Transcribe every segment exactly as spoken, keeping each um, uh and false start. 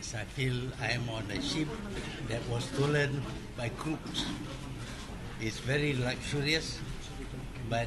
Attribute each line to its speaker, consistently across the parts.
Speaker 1: is I feel I am on a ship that was stolen by crooks. It's very luxurious, but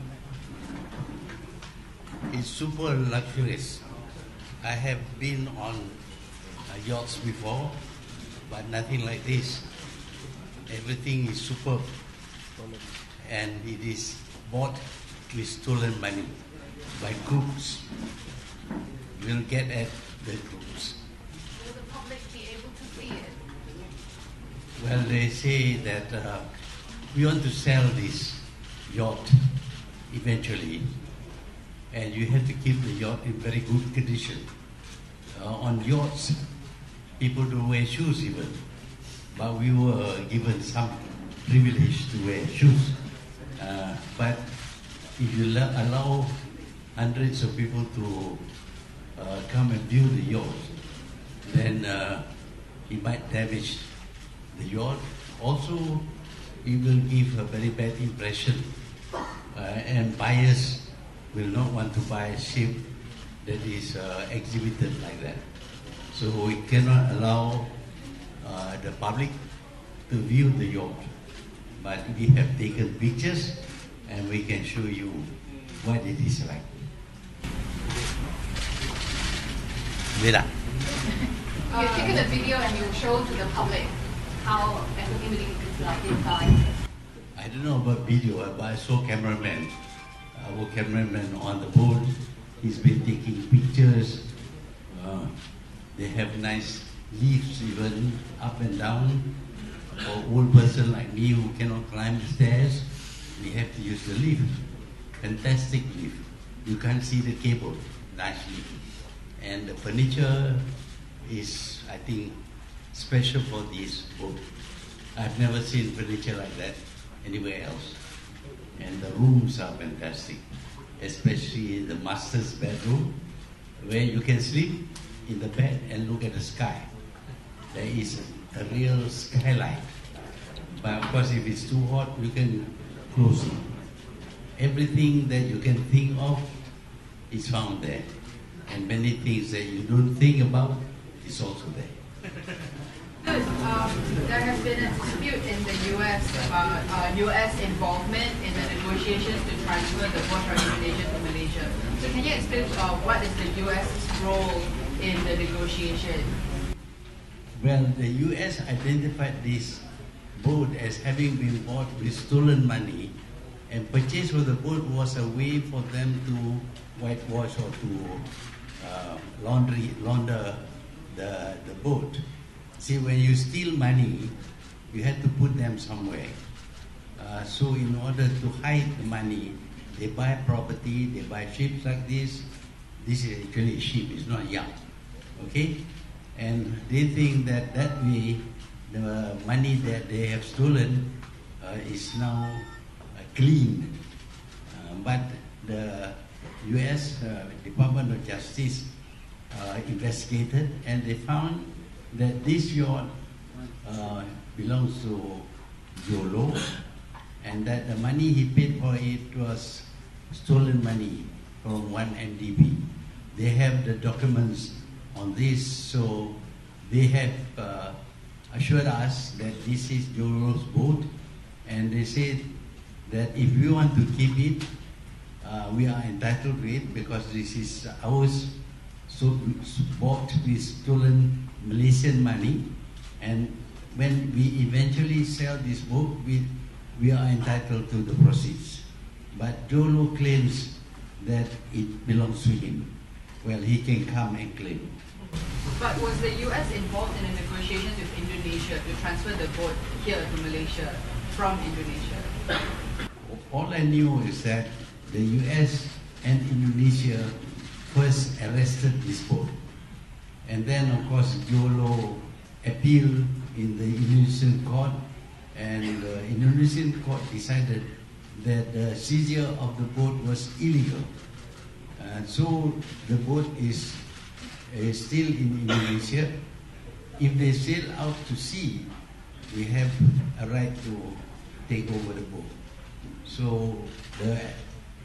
Speaker 1: it's super luxurious. I have been on uh, yachts before, but nothing like this. Everything is superb, and it is bought with stolen money by crooks. We'll get at the crooks.
Speaker 2: Will the public be able to see it?
Speaker 1: Well, they say that uh, we want to sell this yacht eventually, and you have to keep the yacht in very good condition. Uh, on yachts, people don't wear shoes even, but we were given some privilege to wear shoes. Uh, but if you la- allow hundreds of people to uh, come and view the yacht, then uh, it might damage the yacht. Also, it will give a very bad impression, uh, and buyers will not want to buy a ship that is uh, exhibited like that. So we cannot allow uh, the public to view the yacht. But we have taken pictures and we can show you what it is like. Vera.
Speaker 2: You've taken a video and you show to the public how everything really is like inside.
Speaker 1: I don't know about video, but I saw cameraman, our cameraman on the boat. He's been taking pictures. Uh, they have nice lifts even up and down. For old person like me who cannot climb the stairs, we have to use the lift. Fantastic lift. You can't see the cable nicely. And the furniture is, I think, special for this boat. I've never seen furniture like that anywhere else. And the rooms are fantastic, especially the master's bedroom, where you can sleep in the bed and look at the sky. There is a, a real skylight. But of course, if it's too hot, you can close it. Everything that you can think of is found there. And many things that you don't think about is also there.
Speaker 2: Good. Um, there has been a dispute in the U S about uh, U S involvement in the negotiations to transfer the boat from Indonesia to Malaysia. So can you explain uh, what is the U S's role in the negotiation?
Speaker 1: Well, the U S identified this boat as having been bought with stolen money, and purchase of the boat was a way for them to whitewash or to uh, laundry, launder the, the boat. See, when you steal money, you have to put them somewhere. Uh, so in order to hide the money, they buy property, they buy ships like this. This is actually a ship, it's not a yacht. Okay? And they think that that way, the money that they have stolen uh, is now uh, clean. Uh, but the U S uh, Department of Justice uh, investigated, and they found that this yacht uh, belongs to Jolo, and that the money he paid for it was stolen money from one M D B. They have the documents on this, so they have uh, assured us that this is Jolo's boat, and they said that if we want to keep it, uh, we are entitled to it because this is ours, so bought with stolen Malaysian money, and when we eventually sell this boat, we, we are entitled to the proceeds. But Jolo claims that it belongs to him. Well, he can come and claim.
Speaker 2: But was the U S involved in the negotiations with Indonesia to transfer the boat here to Malaysia from Indonesia?
Speaker 1: All I knew is that the U S and Indonesia first arrested this boat. And then, of course, Jolo appealed in the Indonesian court, and the Indonesian court decided that the seizure of the boat was illegal. And so the boat is, is still in Indonesia. If they sail out to sea, we have a right to take over the boat. So the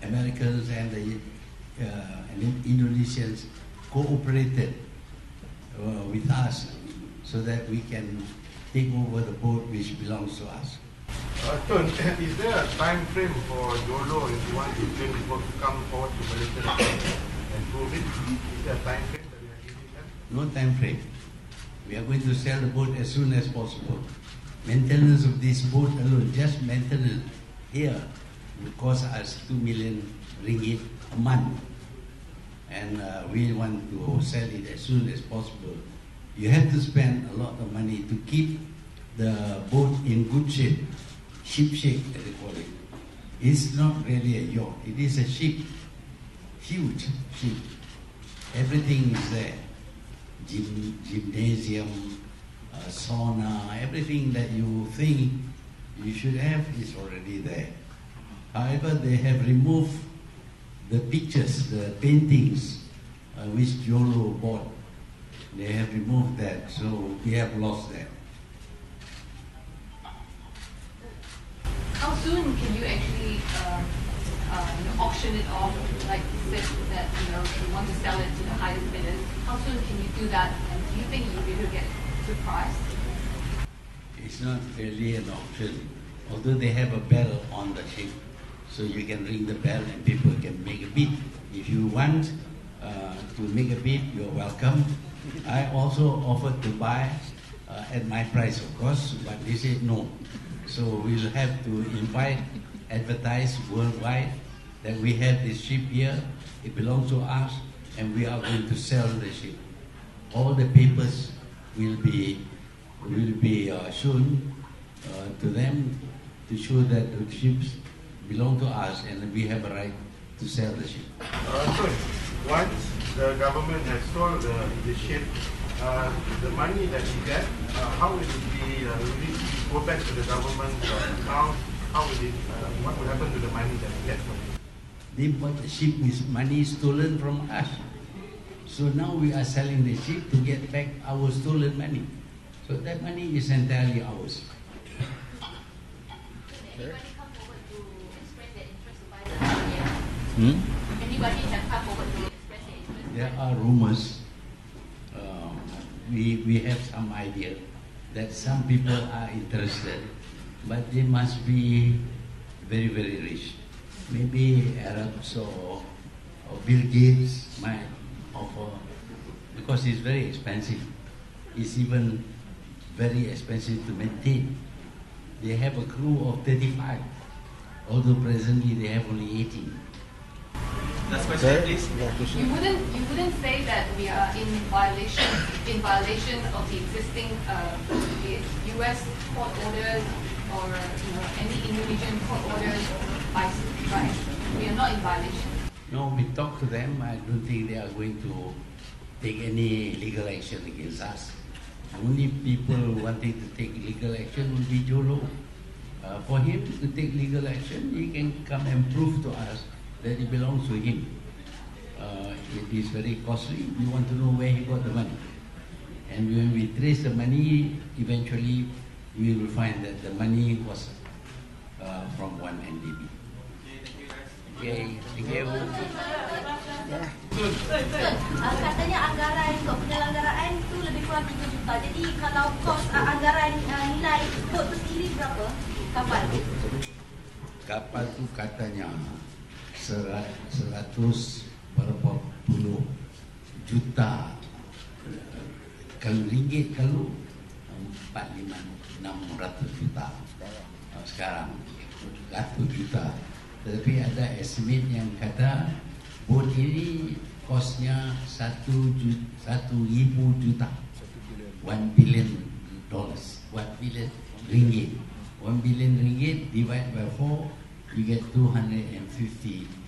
Speaker 1: Americans and the uh, and Indonesians cooperated uh, with us so that we can take over the boat which belongs to us.
Speaker 3: Uh, Tun, is there a time frame for Jolo if you want to bring people to come forward to Malaysia and prove it? Is there a time frame that we are giving them?
Speaker 1: No time frame. We are going to sell the boat as soon as possible. Maintenance of this boat alone, just maintenance here, will cost us two million ringgit a month. And uh, we want to sell it as soon as possible. You have to spend a lot of money to keep the boat in good shape, ship shape as they call it. It's not really a yacht, it is a ship, huge ship. Everything is there, Gym, gymnasium, uh, sauna, everything that you think you should have is already there. However, they have removed the pictures, the paintings uh, which Jolo bought. They have removed that, so we have lost that.
Speaker 2: How soon can you actually um, uh, you know, auction it off? Like you said that you know you want to sell it to the highest bidders. How soon can you do that? And do you think you'll be able to get a good price?
Speaker 1: It's not really an auction, although they have a bell on the ship, so you can ring the bell and people can make a bid. If you want uh, to make a bid, you're welcome. I also offered to buy uh, at my price, of course, but they said no. So we'll have to invite, advertise worldwide that we have this ship here, it belongs to us, and we are going to sell the ship. All the papers will be will be uh, shown uh, to them to show that the ships belong to us and we have a right to sell the ship.
Speaker 3: Uh, so, once the government has sold the, the ship, uh, the money that you get, uh, how will it be, uh, will it go back to the government uh, account? How will it, uh, what will happen to the money that you get from it?
Speaker 1: They bought the ship with money stolen from us. So now we are selling the ship to get back our stolen money. So that money is entirely ours.
Speaker 4: Anybody come forward to express their interest to buy the land?
Speaker 1: Hmm?
Speaker 4: Anybody have come forward to express their interest?
Speaker 1: There are rumors. Um, we, we have some idea that some people are interested, but they must be very, very rich. Maybe Arabs or, or Bill Gates might offer, because it's very expensive. It's even very expensive to maintain. They have a crew of thirty-five, although presently they have only eighteen.
Speaker 5: Last question, please.
Speaker 2: You wouldn't you wouldn't say that we are in violation in violation of the existing uh, U S court orders or you know any Indonesian court orders by by we are not in violation.
Speaker 1: No, we talk to them. I don't think they are going to take any legal action against us. Only people wanting to take legal action will be Jolo. Uh, for him to take legal action, he can come and prove to us that it belongs to him. Uh, it is very costly. We want to know where he got the money. And when we trace the money, eventually we will find that the money was uh, from one N D B. Okay, thank you.
Speaker 4: Uh, katanya anggaran untuk penyelenggaraan itu lebih kurang tiga juta. Jadi kalau kos uh, anggaran uh, nilai bot itu sendiri berapa? Kapal tu?
Speaker 1: Kapal tu katanya serat, seratus berapa puluh juta. Kalau ringgit kalau empat lima enam ratus juta sekarang ratus juta. Tetapi ada estimate yang kata bot ini kosnya satu satu ribu juta, one billion dollars, one billion ringgit, one billion ringgit divide by four, you get two hundred and fifty